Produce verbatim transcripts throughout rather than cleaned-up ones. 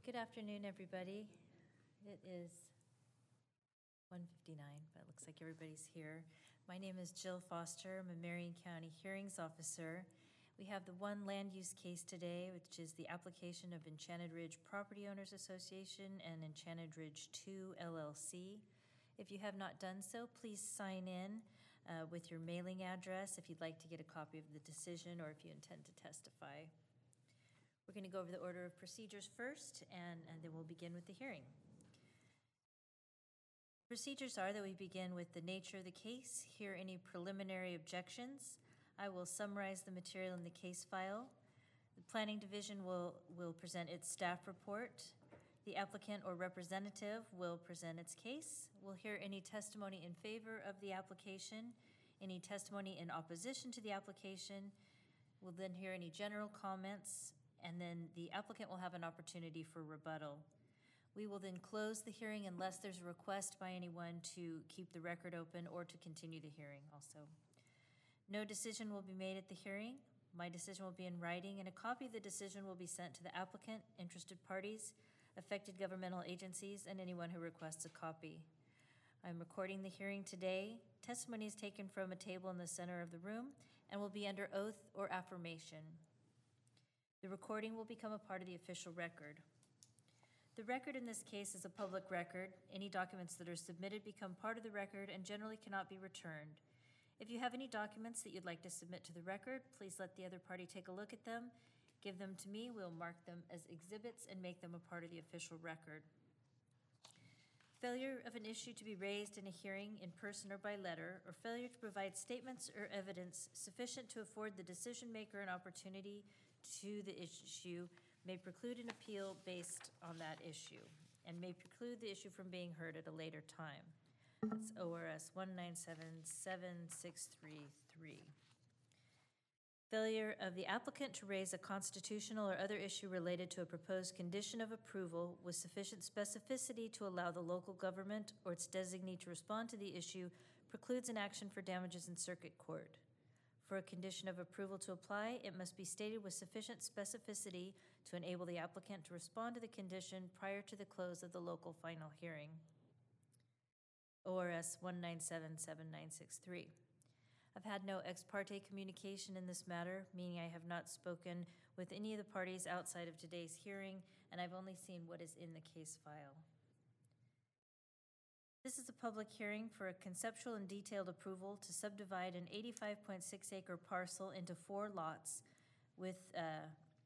Good afternoon, everybody. It is one fifty-nine, but it looks like everybody's here. My name is Jill Foster. I'm a Marion County Hearings Officer. We have the one land use case today, which is the application of Enchanted Ridge Property Owners Association and Enchanted Ridge two L L C. If you have not done so, please sign in uh, with your mailing address if you'd like to get a copy of the decision or if you intend to testify. We're going to go over the order of procedures first, and, and then we'll begin with the hearing. Procedures are that we begin with the nature of the case, hear any preliminary objections. I will summarize the material in the case file. The Planning Division will, will present its staff report. The applicant or representative will present its case. We'll hear any testimony in favor of the application, any testimony in opposition to the application. We'll then hear any general comments, and then the applicant will have an opportunity for rebuttal. We will then close the hearing unless there's a request by anyone to keep the record open or to continue the hearing also. No decision will be made at the hearing. My decision will be in writing, and a copy of the decision will be sent to the applicant, interested parties, affected governmental agencies, and anyone who requests a copy. I'm recording the hearing today. Testimony is taken from a table in the center of the room and will be under oath or affirmation. The recording will become a part of the official record. The record in this case is a public record. Any documents that are submitted become part of the record and generally cannot be returned. If you have any documents that you'd like to submit to the record, please let the other party take a look at them. Give them to me. We'll mark them as exhibits and make them a part of the official record. Failure of an issue to be raised in a hearing in person or by letter, or failure to provide statements or evidence sufficient to afford the decision maker an opportunity to the issue may preclude an appeal based on that issue and may preclude the issue from being heard at a later time. That's O R S one nine seven seven six three three. Failure of the applicant to raise a constitutional or other issue related to a proposed condition of approval with sufficient specificity to allow the local government or its designee to respond to the issue precludes an action for damages in circuit court. For a condition of approval to apply, it must be stated with sufficient specificity to enable the applicant to respond to the condition prior to the close of the local final hearing. O R S one nine seven seven nine six three. I've had no ex parte communication in this matter, meaning I have not spoken with any of the parties outside of today's hearing, and I've only seen what is in the case file. This is a public hearing for a conceptual and detailed approval to subdivide an eighty-five point six acre parcel into four lots with, uh,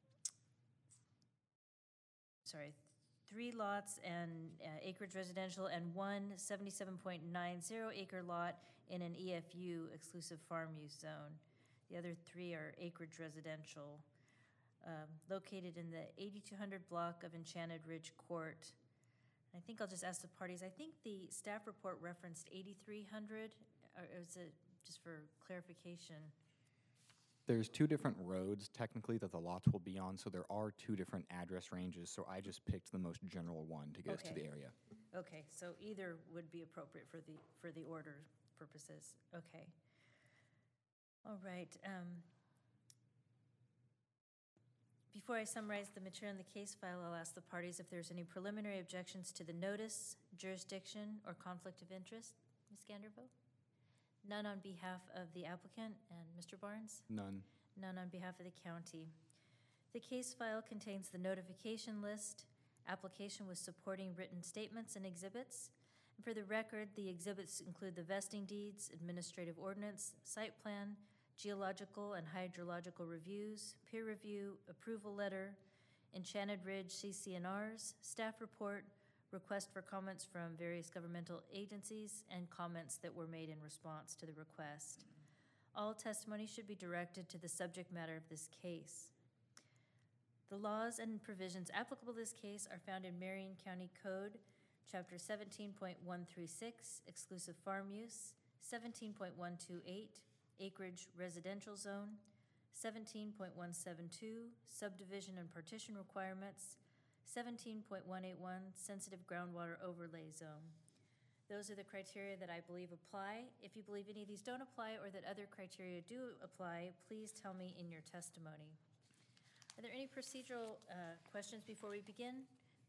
sorry, three lots and uh, acreage residential and one seventy-seven point nine zero acre lot in an E F U, exclusive farm use zone. The other three are acreage residential, um, located in the eighty-two hundred block of Enchanted Ridge Court. I think I'll just ask the parties. I think the staff report referenced eighty-three hundred, or is it just for clarification? There's two different roads technically that the lots will be on, so there are two different address ranges, so I just picked the most general one to get us to Okay. the area. Okay, so either would be appropriate for the for the order purposes. Okay. All right. Um, Before I summarize the material in the case file, I'll ask the parties if there's any preliminary objections to the notice, jurisdiction, or conflict of interest. Miz Ganderville? None on behalf of the applicant. And Mister Barnes? None. None on behalf of the county. The case file contains the notification list, application with supporting written statements and exhibits. And for the record, the exhibits include the vesting deeds, administrative ordinance, site plan, geological and hydrological reviews, peer review, approval letter, Enchanted Ridge C C N Rs, staff report, request for comments from various governmental agencies, and comments that were made in response to the request. All testimony should be directed to the subject matter of this case. The laws and provisions applicable to this case are found in Marion County Code, Chapter seventeen point one three six, Exclusive Farm Use, seventeen point one two eight, Acreage Residential Zone, seventeen point one seven two, Subdivision and Partition Requirements, seventeen point one eight one, Sensitive Groundwater Overlay Zone. Those are the criteria that I believe apply. If you believe any of these don't apply or that other criteria do apply, please tell me in your testimony. Are there any procedural uh, questions before we begin?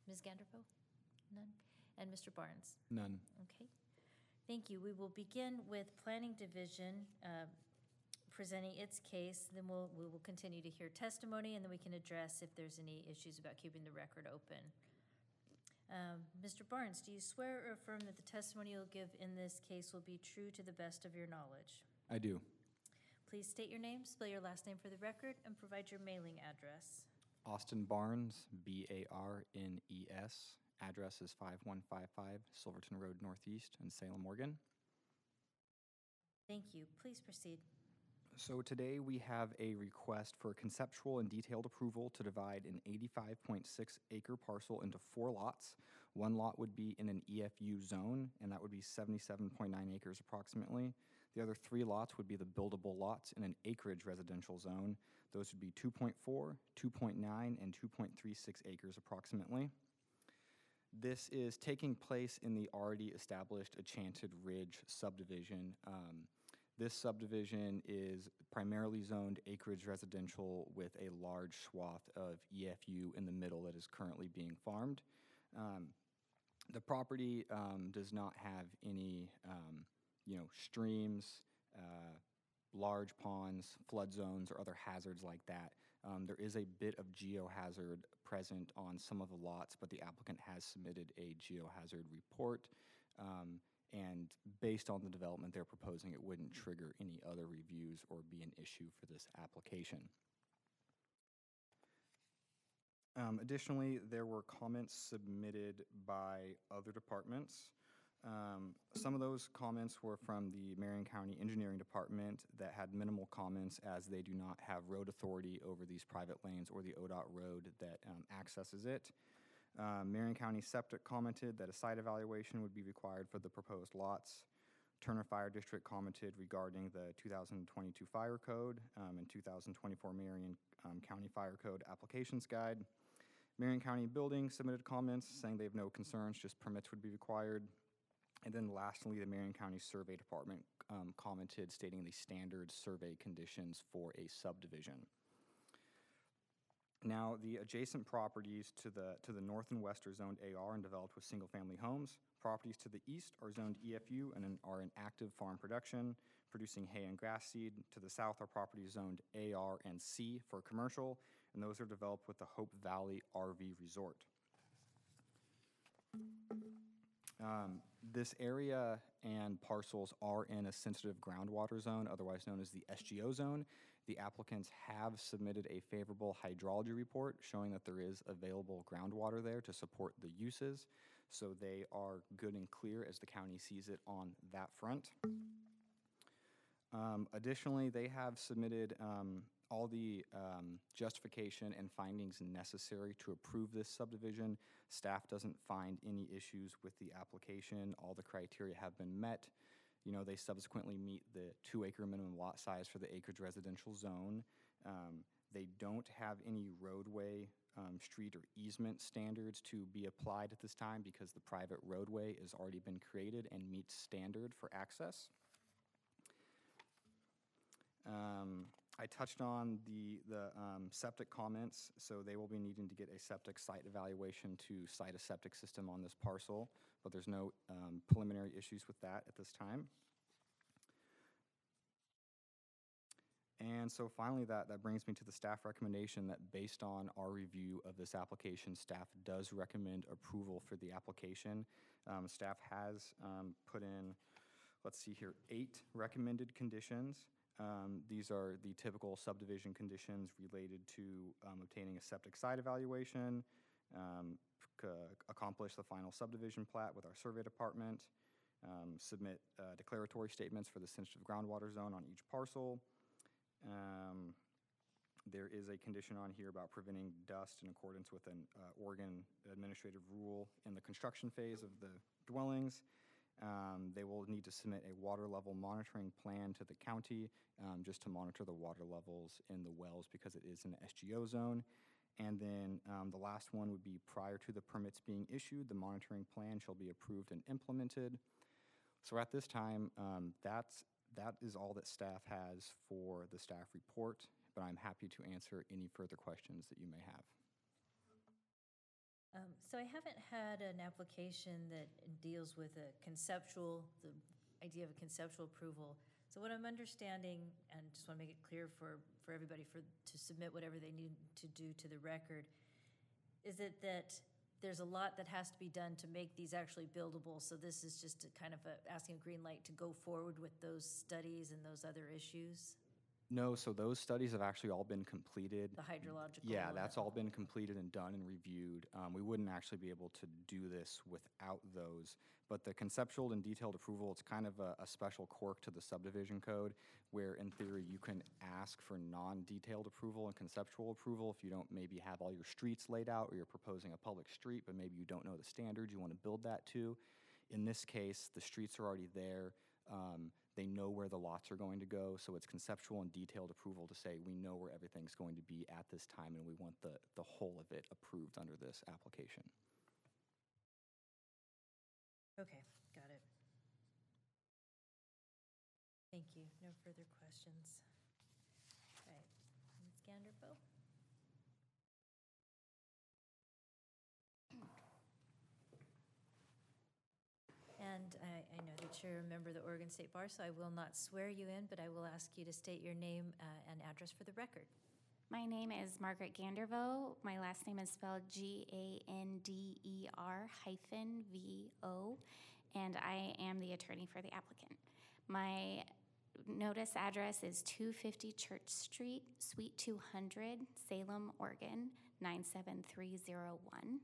Miz Ganderpo? None? And Mister Barnes? None. Okay. Thank you. We will begin with Planning Division uh, presenting its case, then we'll, we will continue to hear testimony, and then we can address if there's any issues about keeping the record open. Um, Mister Barnes, do you swear or affirm that the testimony you'll give in this case will be true to the best of your knowledge? I do. Please state your name, spell your last name for the record, and provide your mailing address. Austin Barnes, B A R N E S. Address is five one five five Silverton Road Northeast in Salem, Oregon. Thank you. Please proceed. So today we have a request for conceptual and detailed approval to divide an eighty-five point six acre parcel into four lots. One lot would be in an E F U zone, and that would be seventy-seven point nine acres approximately. The other three lots would be the buildable lots in an acreage residential zone. Those would be two point four, two point nine, and two point three six acres approximately. This is taking place in the already established Enchanted Ridge subdivision. Um, This subdivision is primarily zoned acreage residential with a large swath of E F U in the middle that is currently being farmed. Um, the property um, does not have any, um, you know, streams, uh, large ponds, flood zones, or other hazards like that. Um, there is a bit of geohazard present on some of the lots, but the applicant has submitted a geohazard report. Um, And based on the development they're proposing, it wouldn't trigger any other reviews or be an issue for this application. Um, additionally, there were comments submitted by other departments. Um, some of those comments were from the Marion County Engineering Department that had minimal comments, as they do not have road authority over these private lanes or the O D O T road that um, accesses it. Um, Marion County Septic commented that a site evaluation would be required for the proposed lots. Turner Fire District commented regarding the two thousand twenty-two Fire Code um, and two thousand twenty-four Marion um, County Fire Code Applications Guide. Marion County Building submitted comments saying they have no concerns, just permits would be required. And then lastly, the Marion County Survey Department um, commented stating the standard survey conditions for a subdivision. Now, the adjacent properties to the to the north and west are zoned A R and developed with single-family homes. Properties to the east are zoned E F U and in, are in active farm production, producing hay and grass seed. To the south are properties zoned A R and C for commercial, and those are developed with the Hope Valley R V Resort. Um, this area and parcels are in a sensitive groundwater zone, otherwise known as the S G O zone. The applicants have submitted a favorable hydrology report showing that there is available groundwater there to support the uses. So they are good and clear as the county sees it on that front. Um, additionally, they have submitted um, all the um, justification and findings necessary to approve this subdivision. Staff doesn't find any issues with the application. All the criteria have been met. You know, they subsequently meet the two acre minimum lot size for the acreage residential zone. Um, they don't have any roadway, um, street or easement standards to be applied at this time because the private roadway has already been created and meets standard for access. Um, I touched on the, the um, septic comments, so they will be needing to get a septic site evaluation to site a septic system on this parcel, but there's no um, preliminary issues with that at this time. And so finally, that, that brings me to the staff recommendation that based on our review of this application, staff does recommend approval for the application. Um, staff has um, put in, let's see here, eight recommended conditions. Um, these are the typical subdivision conditions related to um, obtaining a septic site evaluation, um, accomplish the final subdivision plat with our survey department, um, submit uh, declaratory statements for the sensitive groundwater zone on each parcel. Um, there is a condition on here about preventing dust in accordance with an uh, Oregon administrative rule in the construction phase of the dwellings. Um, they will need to submit a water level monitoring plan to the county um, just to monitor the water levels in the wells because it is an S G O zone. And then um, the last one would be prior to the permits being issued, the monitoring plan shall be approved and implemented. So at this time, um, that's, that is all that staff has for the staff report, but I'm happy to answer any further questions that you may have. Um, So I haven't had an application that deals with a conceptual, the idea of a conceptual approval. So what I'm understanding, and just want to make it clear for, for everybody for, to submit whatever they need to do to the record, is it that there's a lot that has to be done to make these actually buildable? So this is just a kind of a, asking a green light to go forward with those studies and those other issues? No, so those studies have actually all been completed. The hydrological? Yeah, and- that's all been completed and done and reviewed. Um, we wouldn't actually be able to do this without those. But the conceptual and detailed approval, it's kind of a, a special quirk to the subdivision code where in theory you can ask for non-detailed approval and conceptual approval if you don't maybe have all your streets laid out or you're proposing a public street, but maybe you don't know the standards you want to build that to. In this case, the streets are already there. Um, they know where the lots are going to go, so it's conceptual and detailed approval to say we know where everything's going to be at this time and we want the, the whole of it approved under this application. Okay, got it. Thank you. No further questions. All right, Miz Ganderbo? And I, I know that you're a member of the Oregon State Bar, so I will not swear you in, but I will ask you to state your name uh, and address for the record. My name is Margaret Gandervo. My last name is spelled G A N D E R hyphen V O, and I am the attorney for the applicant. My notice address is two fifty Church Street, Suite two hundred, Salem, Oregon, nine seven three zero one.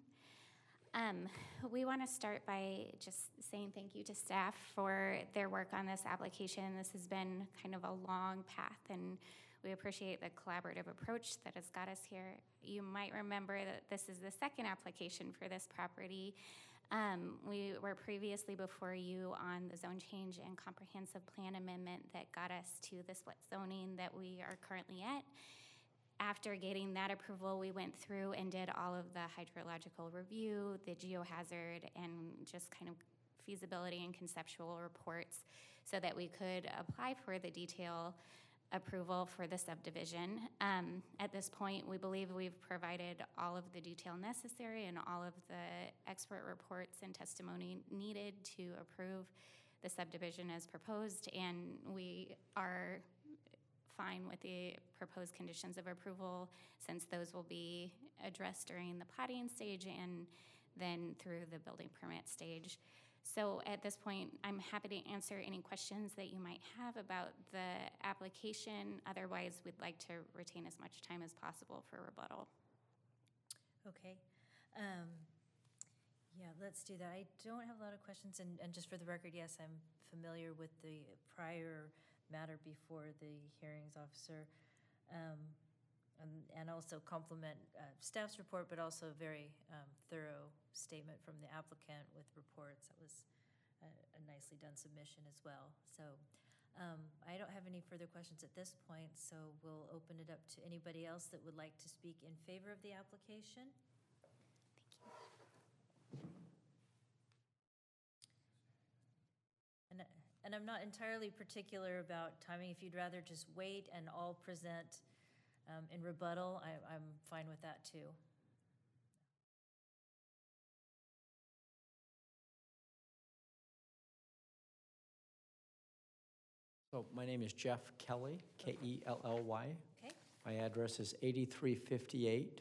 Um, we want to start by just saying thank you to staff for their work on this application. This has been kind of a long path, and we appreciate the collaborative approach that has got us here. You might remember that this is the second application for this property. Um, we were previously before you on the zone change and comprehensive plan amendment that got us to the split zoning that we are currently at. After getting that approval, we went through and did all of the hydrological review, the geohazard, and just kind of feasibility and conceptual reports so that we could apply for the detail approval for the subdivision. Um, at this point, we believe we've provided all of the detail necessary and all of the expert reports and testimony needed to approve the subdivision as proposed, and we are fine with the proposed conditions of approval since those will be addressed during the plating stage and then through the building permit stage. So at this point, I'm happy to answer any questions that you might have about the application. Otherwise, we'd like to retain as much time as possible for rebuttal. Okay. Um, yeah, let's do that. I don't have a lot of questions, and, and just for the record, yes, I'm familiar with the prior matter before the hearings officer, um, and, and also compliment uh, staff's report, but also a very um, thorough statement from the applicant with reports. That was a, a nicely done submission as well. So um, I don't have any further questions at this point, so we'll open it up to anybody else that would like to speak in favor of the application. And, and I'm not entirely particular about timing. If you'd rather just wait and all present um, in rebuttal, I, I'm fine with that too. So my name is Jeff Kelly, K E L L Y. Okay. My address is eighty-three fifty-eight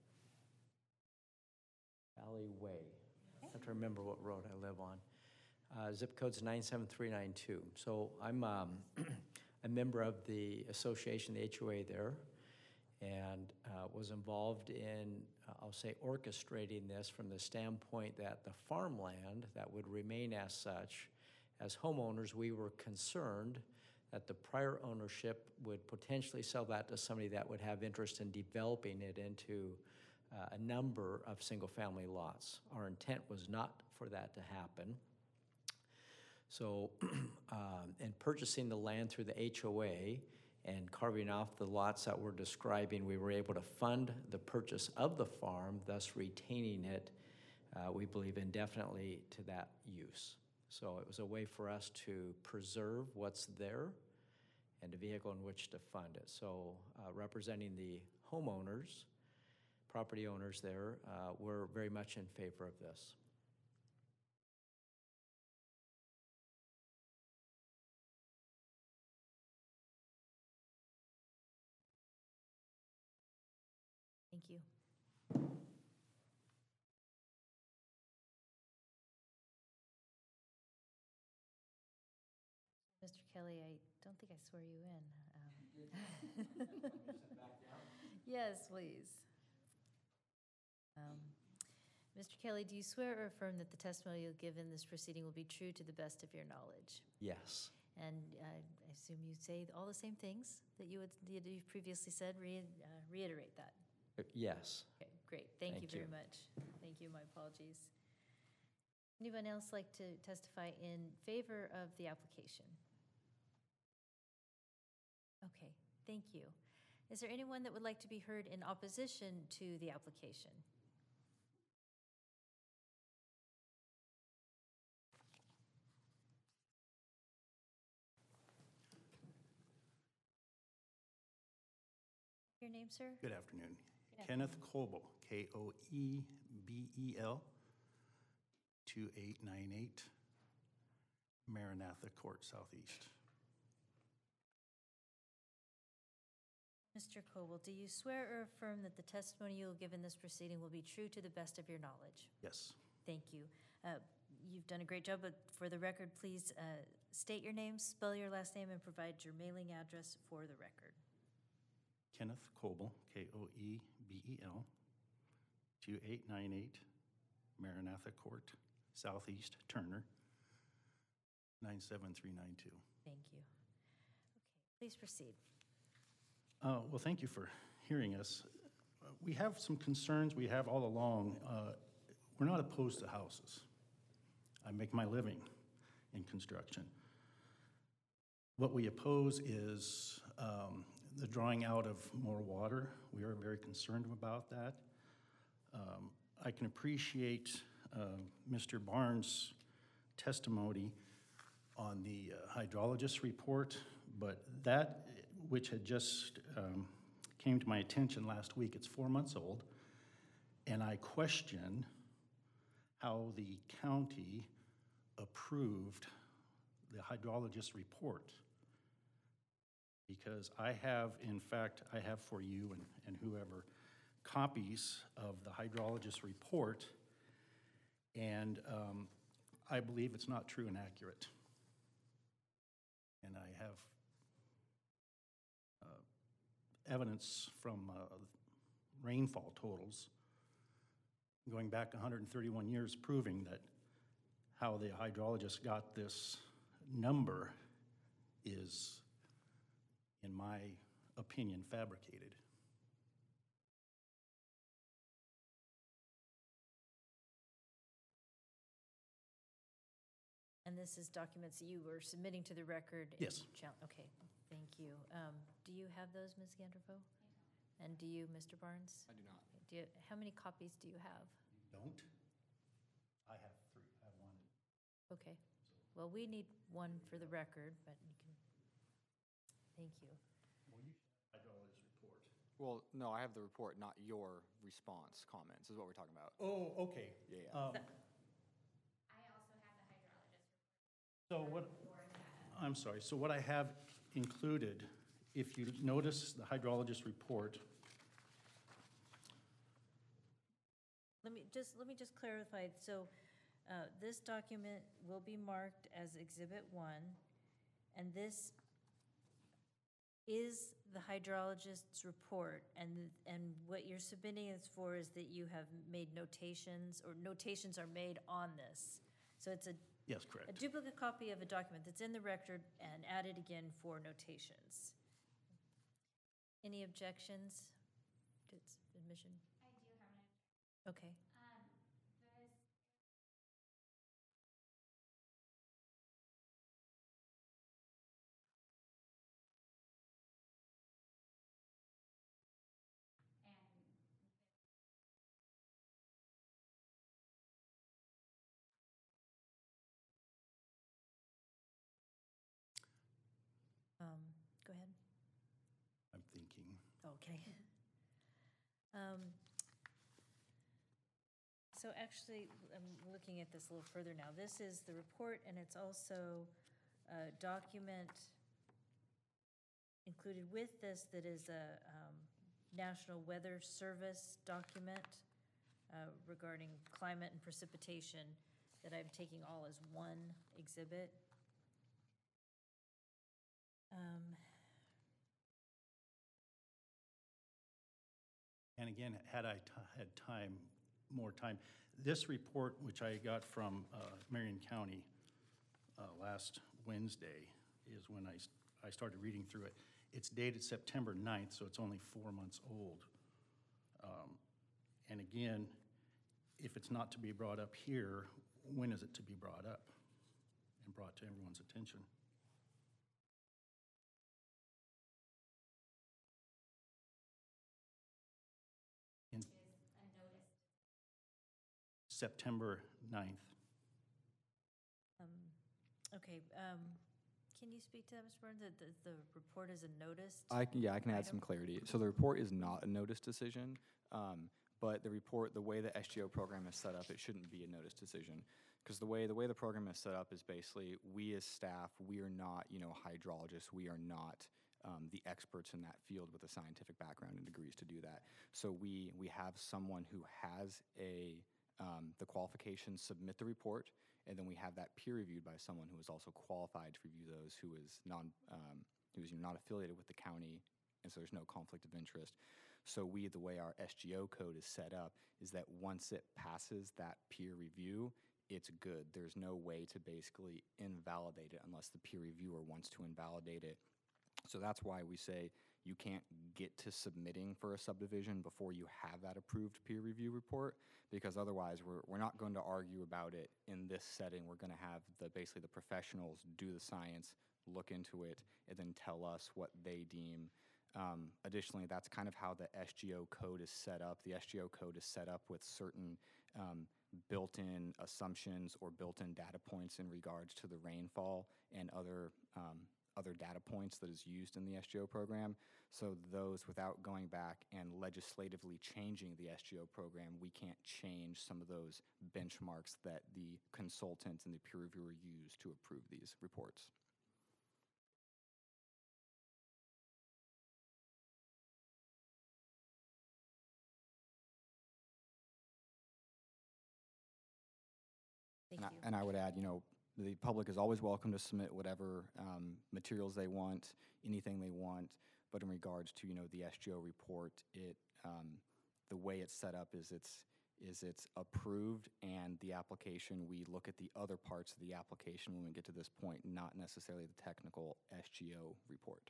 Valley Way. I have to remember what road I live on. Uh, zip code's nine seven three nine two. So I'm um, a member of the association, the H O A there, and uh, was involved in, uh, I'll say, orchestrating this from the standpoint that the farmland that would remain as such, as homeowners, we were concerned that the prior ownership would potentially sell that to somebody that would have interest in developing it into uh, a number of single-family lots. Our intent was not for that to happen. So, um, in purchasing the land through the H O A and carving off the lots that we're describing, we were able to fund the purchase of the farm, thus retaining it, uh, we believe, indefinitely to that use. So it was a way for us to preserve what's there and a vehicle in which to fund it. So uh, representing the homeowners, property owners there, uh, we're very much in favor of this. Thank you. Mister Kelly, I don't think I swear you in. Um, Yes, please. Um, Mister Kelly, do you swear or affirm that the testimony you'll give in this proceeding will be true to the best of your knowledge? Yes. And uh, I assume you say all the same things that you would, that you've previously said, Re- uh, reiterate that. Uh, Yes. Okay, great, thank you Thank very you. much. Thank you, my apologies. Anyone else like to testify in favor of the application? Okay, thank you. Is there anyone that would like to be heard in opposition to the application? Your name, sir? Good afternoon. Good Kenneth Koebel, K O E B E L, two eight nine eight Maranatha Court Southeast. Mister Coble, do you swear or affirm that the testimony you will give in this proceeding will be true to the best of your knowledge? Yes. Thank you. Uh, You've done a great job, but for the record, please uh, state your name, spell your last name, and provide your mailing address for the record. Kenneth Koebel, K O E B E L, two eight nine eight Maranatha Court Southeast, Turner, nine seven three nine two. Thank you. Okay, please proceed. Uh, Well, thank you for hearing us. Uh, We have some concerns we have all along. Uh, We're not opposed to houses. I make my living in construction. What we oppose is um, the drawing out of more water. We are very concerned about that. Um, I can appreciate uh, Mister Barnes' testimony on the uh, hydrologist report, but that which had just um, came to my attention last week, it's four months old, and I question how the county approved the hydrologist report. Because I have, in fact, I have for you and, and whoever, copies of the hydrologist report, and um, I believe it's not true and accurate. And I have uh, evidence from uh, rainfall totals going back one hundred thirty-one years proving that how the hydrologist got this number is, in my opinion, fabricated. And this is documents that you were submitting to the record? in Yes. chal- Okay, thank you. Um, Do you have those, Miz Gandervo? And do you, Mister Barnes? I do not. Do you, how many copies do you have? Don't? I have three, I have one. Okay, well, we need one for the record, but you can, thank you. Well, you hydrologist report. Well, no, I have the report, not your response comments, is what we're talking about. Oh, okay. Yeah, yeah. Um, I also have the hydrologist. So what, I'm sorry, so what I have included, if you notice the hydrologist report, Let me just, let me just clarify, so uh, this document will be marked as Exhibit one, and this is the hydrologist's report, and, and what you're submitting is for is that you have made notations, or notations are made on this. So it's a, yes, a correct. duplicate copy of a document that's in the record and added again for notations. Any objections to its admission? I do have an, Okay. um, this. And Um, Go ahead. I'm thinking. Okay. Um, So actually, I'm looking at this a little further now. This is the report, and it's also a document included with this that is a um, National Weather Service document uh, regarding climate and precipitation that I'm taking all as one exhibit. Um, And again, had I ti- had time, more time, this report, which I got from uh, Marion County uh, last Wednesday, is when I, s- I started reading through it. It's dated September ninth, so it's only four months old. Um, And again, if it's not to be brought up here, when is it to be brought up and brought to everyone's attention? In September ninth. um, Okay, um, can you speak to that, Mister Burns? The, the, the report is a notice? I can, yeah, I can add some item? clarity. So the report is not a notice decision, um, but the report, the way the S G O program is set up, it shouldn't be a notice decision. Because the way, the way the program is set up is basically, we as staff, we are not, you know, hydrologists, we are not um, the experts in that field with a scientific background and degrees to do that. So we, we have someone who has a, um, the qualifications submit the report, and then we have that peer reviewed by someone who is also qualified to review those, who is non, um, who is not affiliated with the county, and so there's no conflict of interest. So we, the way our S G O code is set up, is that once it passes that peer review, it's good. There's no way to basically invalidate it unless the peer reviewer wants to invalidate it. So that's why we say you can't get to submitting for a subdivision before you have that approved peer review report, because otherwise we're, we're not going to argue about it in this setting. We're going to have the basically the professionals do the science, look into it, and then tell us what they deem. Um, additionally, that's kind of how the S G O code is set up. The S G O code is set up with certain um, built-in assumptions or built-in data points in regards to the rainfall and other um, other data points that is used in the S G O program. So those, without going back and legislatively changing the S G O program, we can't change some of those benchmarks that the consultant and the peer reviewer use to approve these reports. Thank And I, you. and I would add, you know, the public is always welcome to submit whatever um, materials they want, anything they want. But in regards to, you know, the S G O report, it um, the way it's set up is it's is it's approved, and the application, we look at the other parts of the application when we get to this point, not necessarily the technical S G O report.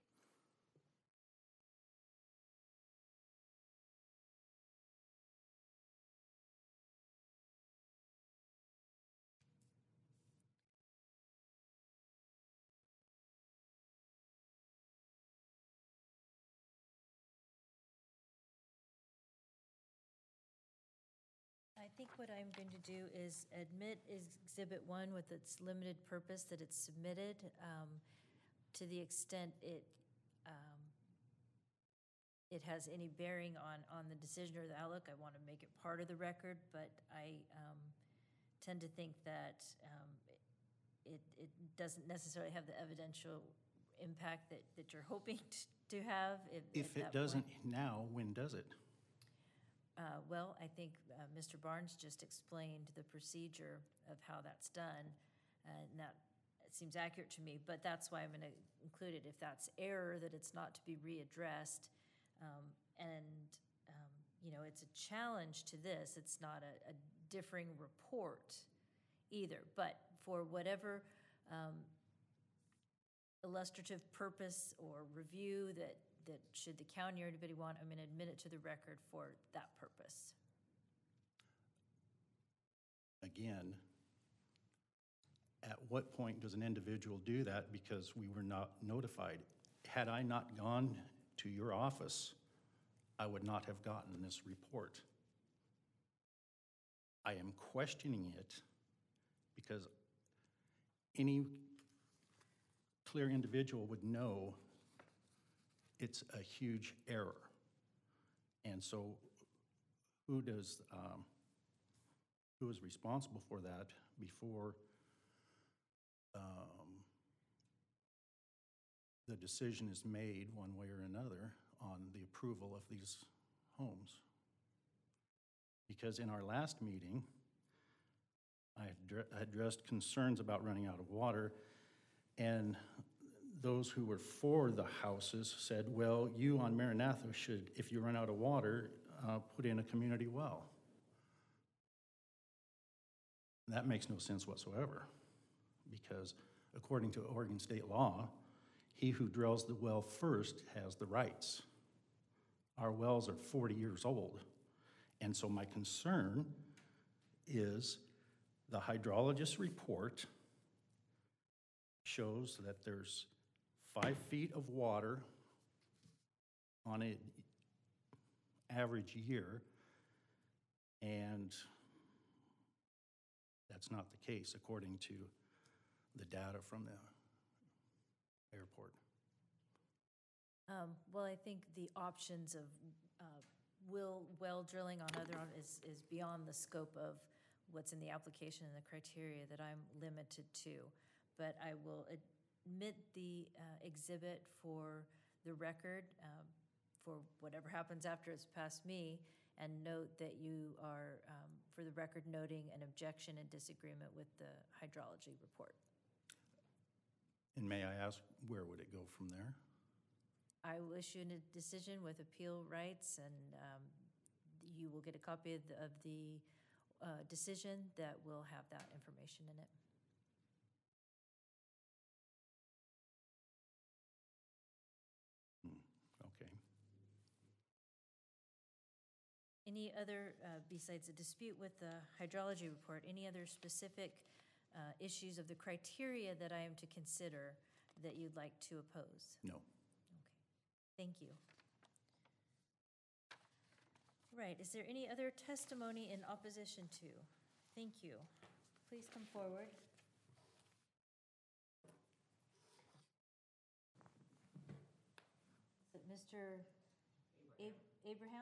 I think what I'm going to do is admit Exhibit one with its limited purpose that it's submitted, um, to the extent it, um, it has any bearing on, on the decision or the outlook. I want to make it part of the record, but I um, tend to think that um, it, it doesn't necessarily have the evidential impact that, that you're hoping to have. If, If it doesn't now, when does it? Uh, Well, I think uh, Mister Barnes just explained the procedure of how that's done, and that it seems accurate to me, but that's why I'm going to include it. If that's error, that it's not to be readdressed, um, and, um, you know, it's a challenge to this. It's not a, a differing report either, but for whatever um, illustrative purpose or review that that should the county or anybody want, I'm going to admit it to the record for that purpose. Again, at what point does an individual do that because we were not notified? Had I not gone to your office, I would not have gotten this report. I am questioning it because any clear individual would know it's a huge error. And so who does, um, who is responsible for that before um, the decision is made one way or another on the approval of these homes. Because in our last meeting, I addre- addressed concerns about running out of water, and those who were for the houses said, well, you on Maranatha should, if you run out of water, uh, put in a community well. That makes no sense whatsoever, because according to Oregon state law, he who drills the well first has the rights. Our wells are forty years old, and so my concern is the hydrologist report shows that there's five feet of water on an average year, and that's not the case according to the data from the airport. Um, Well, I think the options of uh, will, well drilling on other, is, is beyond the scope of what's in the application and the criteria that I'm limited to. But I will admit the uh, exhibit for the record, um, for whatever happens after it's past me, and note that you are, um, for the record, noting an objection and disagreement with the hydrology report. And may I ask, where would it go from there? I will issue a decision with appeal rights, and um, you will get a copy of the, of the uh, decision that will have that information in it. Hmm, okay. Any other, uh, besides a dispute with the hydrology report, any other specific uh, issues of the criteria that I am to consider that you'd like to oppose? No. Thank you. Right, is there any other testimony in opposition to? Thank you. Please come forward. Is it Mister Ab- Abraham?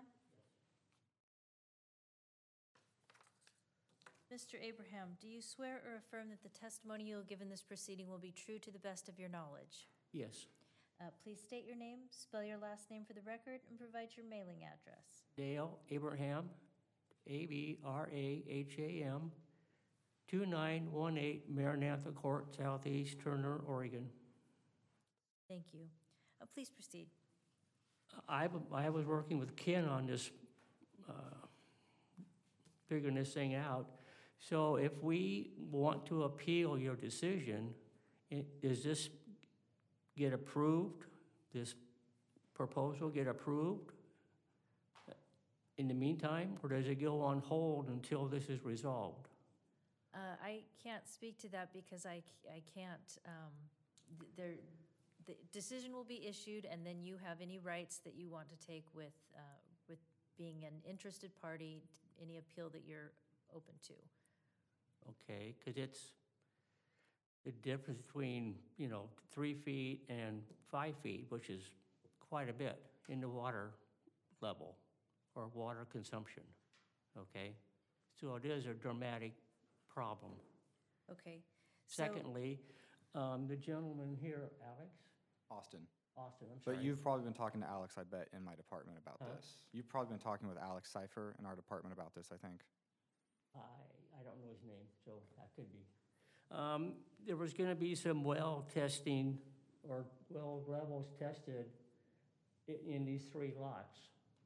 Mister Abraham, do you swear or affirm that the testimony you will give in this proceeding will be true to the best of your knowledge? Yes. Uh, Please state your name, spell your last name for the record, and provide your mailing address. Dale Abraham, A B R A H A M, two nine one eight Maranatha Court, Southeast Turner, Oregon. Thank you. Uh, Please proceed. I, I was working with Ken on this, uh, figuring this thing out. So if we want to appeal your decision, i- does this get approved, this proposal get approved in the meantime, or does it go on hold until this is resolved? Uh, I can't speak to that because I, c- I can't, um, th- there, the decision will be issued, and then you have any rights that you want to take with, uh, with being an interested party, any appeal that you're open to. Okay, because it's the difference between, you know, three feet and five feet, which is quite a bit in the water level or water consumption, okay? So it is a dramatic problem. Okay. So- Secondly, um, the gentleman here, Alex, Austin. Austin, I'm sorry. But you've probably been talking to Alex, I bet, in my department about Huh? this. You've probably been talking with Alex Cipher in our department about this, I think. I, I don't know his name, so that could be. Um, there was gonna be some well testing or well levels tested in, in these three lots.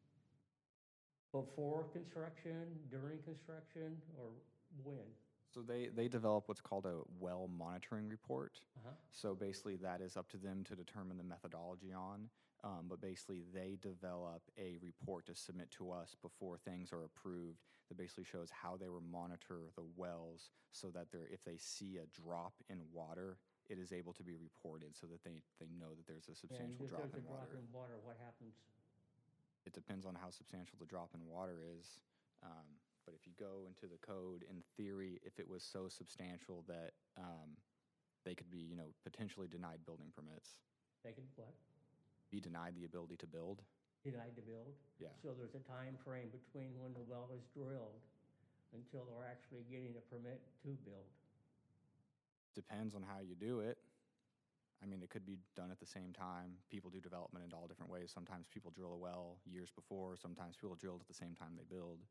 Before construction, during construction, or when? So they, they develop what's called a well monitoring report. Uh-huh. So basically, that is up to them to determine the methodology on. Um, but basically, they develop a report to submit to us before things are approved that basically shows how they will monitor the wells so that they're, if they see a drop in water, it is able to be reported so that they, they know that there's a substantial And if drop there's in a drop water. in water, what happens? It depends on how substantial the drop in water is. Um, but if you go into the code, in theory, if it was so substantial that um, they could be, you know, potentially denied building permits, They can, what? be denied the ability to build. Denied to build? Yeah. So there's a time frame between when the well is drilled until they're actually getting a permit to build. Depends on how you do it. I mean, it could be done at the same time. People do development in all different ways. Sometimes people drill a well years before. Sometimes people drill it at the same time they build.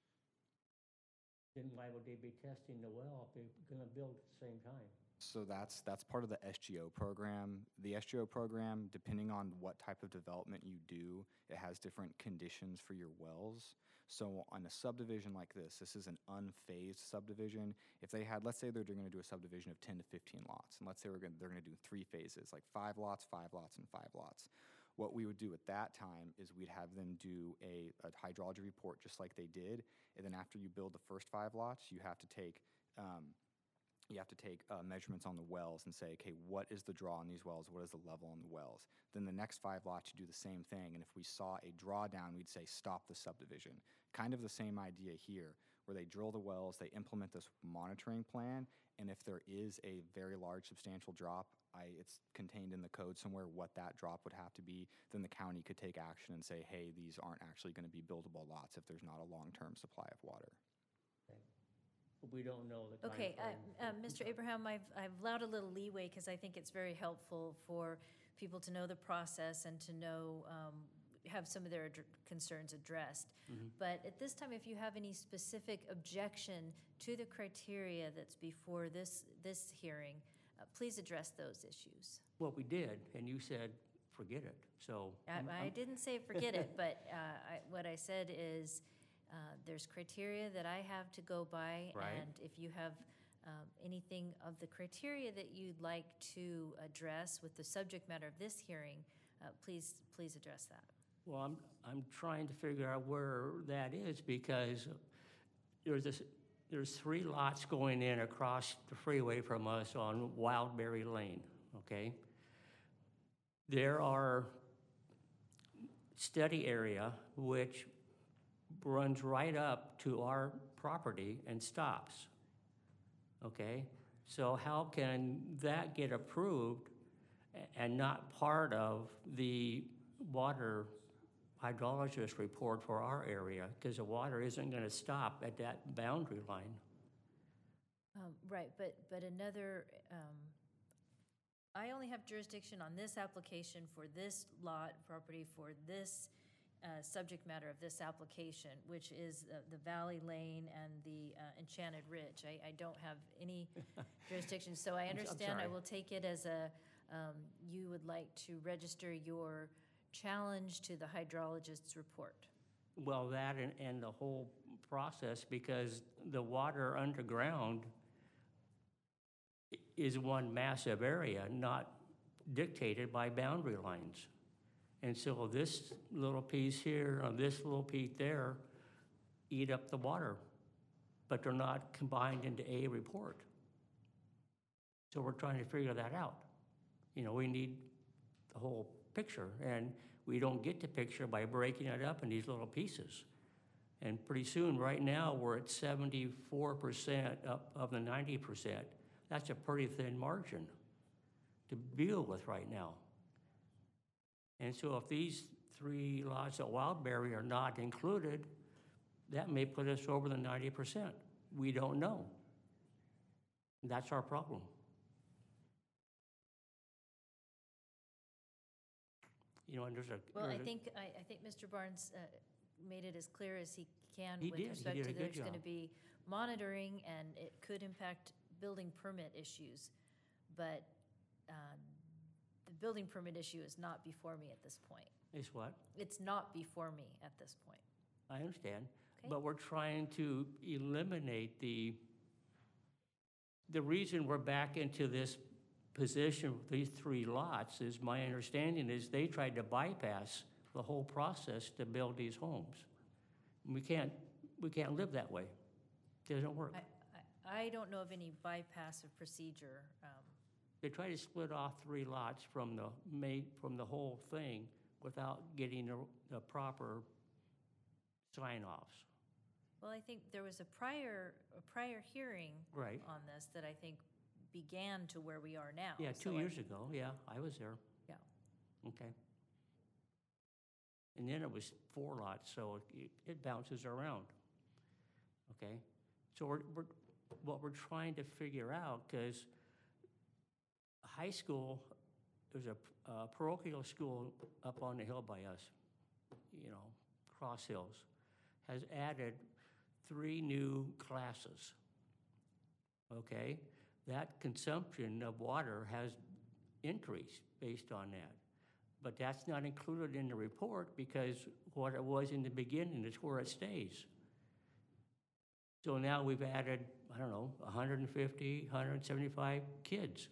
Then why would they be testing the well if they're gonna build at the same time? So that's that's part of the S G O program. The S G O program, depending on what type of development you do, it has different conditions for your wells. So on a subdivision like this, this is an unphased subdivision. If they had, let's say they're going to do a subdivision of ten to fifteen lots, and let's say we're gonna, they're going to do three phases, like five lots, five lots, and five lots. What we would do at that time is we'd have them do a, a hydrology report just like they did, and then after you build the first five lots, you have to take um, you have to take uh, measurements on the wells and say, okay, what is the draw on these wells? What is the level on the wells? Then the next five lots, you do the same thing. And if we saw a drawdown, we'd say, stop the subdivision. Kind of the same idea here, where they drill the wells, they implement this monitoring plan, and if there is a very large substantial drop, I, it's contained in the code somewhere what that drop would have to be, then the county could take action and say, hey, these aren't actually going to be buildable lots if there's not a long-term supply of water. We don't know the Okay, timeframe. uh, uh, Mister Abraham, I've, I've allowed a little leeway because I think it's very helpful for people to know the process and to know, um, have some of their ad- concerns addressed. Mhm. But at this time, if you have any specific objection to the criteria that's before this, this hearing, uh, please address those issues. Well, we did, and you said, forget it, so. I'm- I, I I'm- didn't say forget it, but uh, I, what I said is, uh, there's criteria that I have to go by. Right. And if you have um, anything of the criteria that you'd like to address with the subject matter of this hearing, uh, please, please address that. Well, I'm, I'm trying to figure out where that is because there's this, there's three lots going in across the freeway from us on Wildberry Lane, okay? There are study area which runs right up to our property and stops, okay? So how can that get approved a- and not part of the water hydrologist report for our area? Because the water isn't gonna stop at that boundary line. Um, Right, but, but another, um, I only have jurisdiction on this application for this lot property for this uh, subject matter of this application, which is uh, the Valley Lane and the uh, Enchanted Ridge. I, I don't have any jurisdiction, so I I'm understand. I sorry. will take it as a, um, you would like to register your challenge to the hydrologist's report. Well, that and, and the whole process, because the water underground i- is one massive area, not dictated by boundary lines. And so this little piece here, or this little piece there, eat up the water, but they're not combined into a report. So we're trying to figure that out. You know, we need the whole picture, and we don't get the picture by breaking it up in these little pieces. And pretty soon, right now, we're at seventy-four percent up of the ninety percent. That's a pretty thin margin to deal with right now. And so if these three lots at Wildberry are not included, that may put us over the ninety percent. We don't know. That's our problem. You know, and there's a. Well, I there's a- think, I, I think Mister Barnes uh, made it as clear as he can He with did. He respect did to a good there's going to job. be monitoring and it could impact building permit issues. But um, the building permit issue is not before me at this point. Is what? It's not before me at this point. I understand. Okay. But we're trying to eliminate the, the reason we're back into this position with these three lots is, my understanding is they tried to bypass the whole process to build these homes. We can't, we can't live that way. Doesn't work. I, I, I don't know of any bypass of procedure. Um, They tried to split off three lots from the main, from the whole thing without getting the, the proper sign-offs. Well, I think there was a prior, a prior hearing Right. on this that I think began to where we are now. Yeah, two So I- years ago, yeah, I was there. Yeah. Okay. And then it was four lots, so it, it bounces around. Okay? So we're, we're, what we're trying to figure out, because high school, there's a, a parochial school up on the hill by us, you know, Cross Hills, has added three new classes, okay? That consumption of water has increased based on that. But that's not included in the report because what it was in the beginning is where it stays. So now we've added, I don't know, one hundred fifty, one hundred seventy-five kids.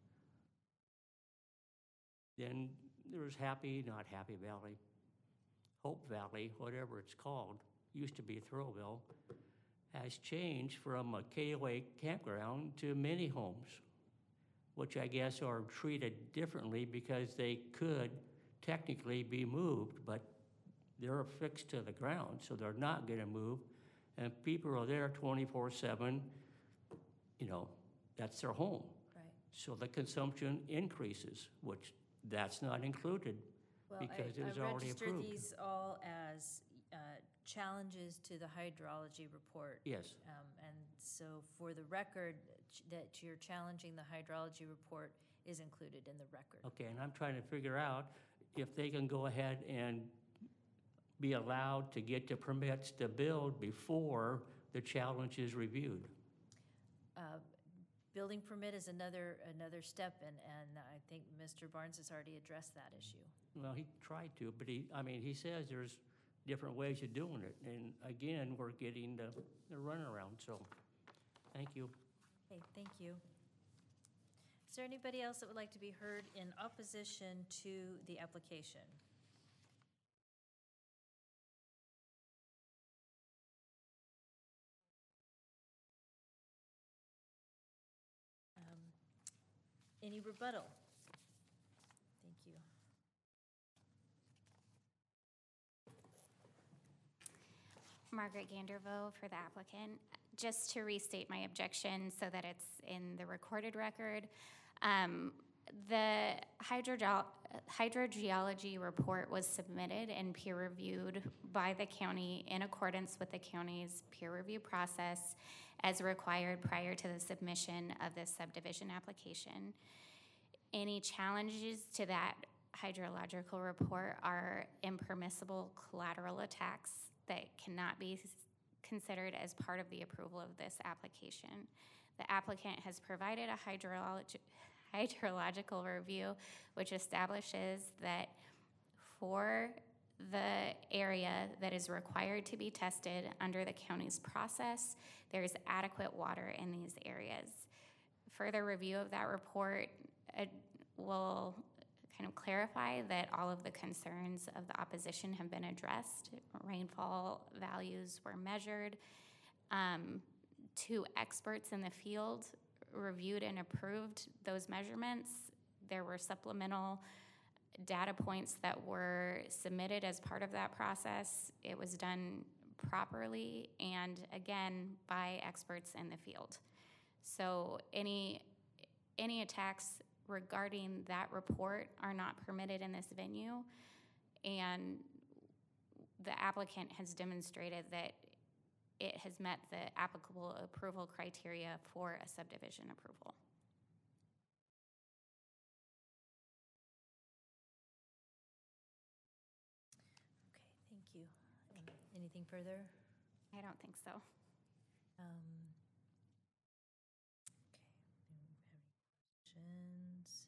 Then there's Happy, not Happy Valley, Hope Valley, whatever it's called, used to be Throwville, has changed from a K O A campground to mini homes, which I guess are treated differently because they could technically be moved, but they're affixed to the ground, so they're not gonna move. And people are there twenty-four seven, you know, that's their home. Right. So the consumption increases, which that's not included Well, because I, it was I already registered approved. these all as uh, challenges to the hydrology report. Yes, Um, And so for the record, ch- that you're challenging the hydrology report is included in the record. okay, and I'm trying to figure out if they can go ahead and be allowed to get the permits to build before the challenge is reviewed. Uh, Building permit is another, another step, and, and I think Mister Barnes has already addressed that issue. Well, he tried to, but he, I mean, he says there's different ways of doing it. And again, we're getting the, the runaround, so, thank you. Okay, thank you. Is there anybody else that would like to be heard in opposition to the application? Um, Any rebuttal? Thank you. Margaret Gandervo for the applicant. Just to restate my objection so that it's in the recorded record, um, the hydroge- hydrogeology report was submitted and peer-reviewed by the county in accordance with the county's peer review process as required prior to the submission of this subdivision application. Any challenges to that hydrological report are impermissible collateral attacks that cannot be considered as part of the approval of this application. The applicant has provided a hydrologi- hydrological review which establishes that for the area that is required to be tested under the county's process, there is adequate water in these areas. Further review of that report uh, will kind of clarify that all of the concerns of the opposition have been addressed. Rainfall values were measured. Um, two experts in the field reviewed and approved those measurements. There were supplemental data points that were submitted as part of that process. It was done properly and again by experts in the field. So any any attacks regarding that report are not permitted in this venue, and the applicant has demonstrated that it has met the applicable approval criteria for a subdivision approval. Okay, thank you. Um, Anything further? I don't think so. Um, Okay, do we have any questions?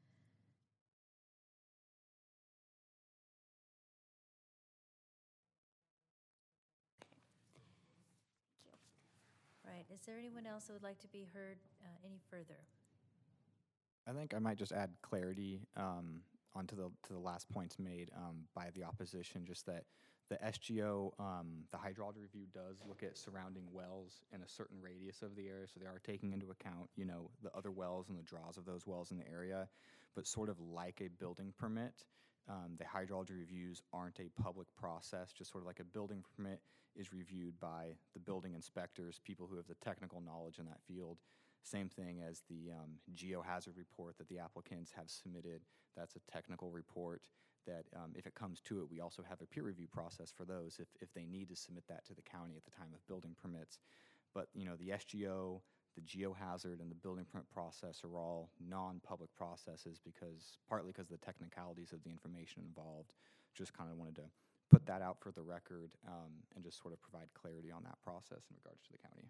Right, is there anyone else that would like to be heard uh, any further? I think I might just add clarity um, onto the to the last points made um, by the opposition. Just that the S G O, um, the hydrology review does look at surrounding wells in a certain radius of the area, so they are taking into account, you know, the other wells and the draws of those wells in the area. But sort of like a building permit, um, the hydrology reviews aren't a public process. Just sort of like a building permit is reviewed by the building inspectors, people who have the technical knowledge in that field. Same thing as the um, geohazard report that the applicants have submitted. That's a technical report that um, if it comes to it, we also have a peer review process for those if, if they need to submit that to the county at the time of building permits. But, you know, the S G O, the geohazard, and the building permit process are all non-public processes because, partly because of the technicalities of the information involved. Just kind of wanted to put that out for the record um, and just sort of provide clarity on that process in regards to the county.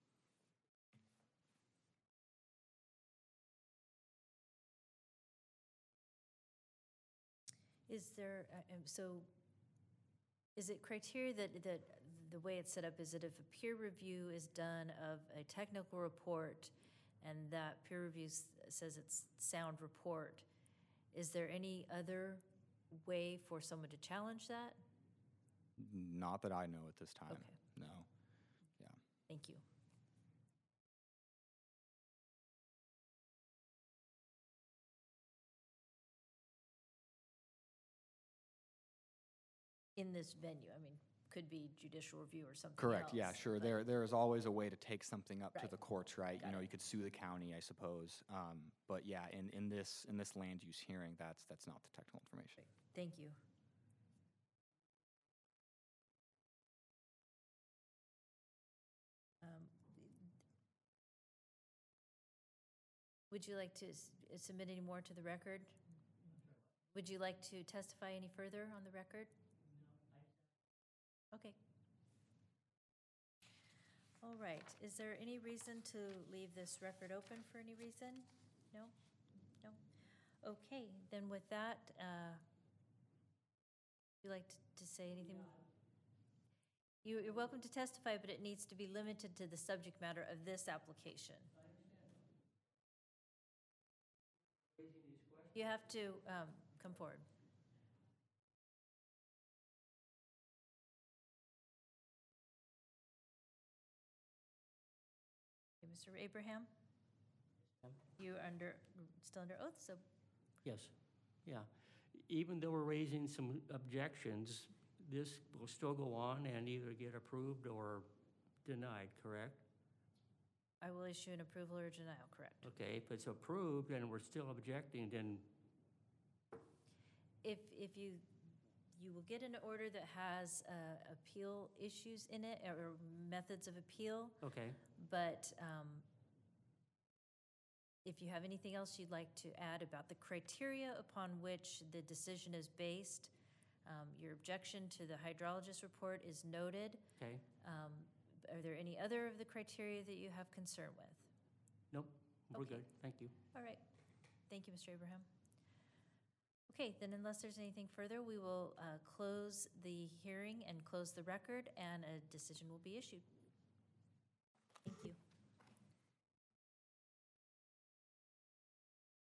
Is there, uh, um, so, is it criteria that, that the way it's set up, is that if a peer review is done of a technical report and that peer review s- says it's sound report, is there any other way for someone to challenge that? Not that I know at this time. Okay. No. Thank you. In this venue, I mean, could be judicial review or something Correct, yeah, else, sure. but- There, there is always a way to take something up to Right. the courts, right? Got You know, it. you could sue the county, I suppose. Um, But yeah, in, in this, in this land use hearing, that's, that's not the technical information. Thank you. Um, Would you like to s- submit any more to the record? Would you like to testify any further on the record? Okay. All right. Is there any reason to leave this record open for any reason? No? No? Okay, then with that, uh, would you like to to say anything? You- You're welcome to testify, but it needs to be limited to the subject matter of this application. You have to um, come forward. Okay, Mister Abraham? You are under, still under oath, so Yes, yeah. Even though we're raising some objections, this will still go on and either get approved or denied, correct? I will issue an approval or denial, correct? Okay, if it's approved and we're still objecting, then, If, if you, you will get an order that has uh, appeal issues in it, or methods of appeal, okay, but um, if you have anything else you'd like to add about the criteria upon which the decision is based, um, your objection to the hydrologist report is noted. okay. Um, Are there any other of the criteria that you have concern with? Nope, we're Okay. good, thank you. All right. Thank you, Mister Abraham. Okay, then unless there's anything further, we will uh, close the hearing and close the record, and a decision will be issued.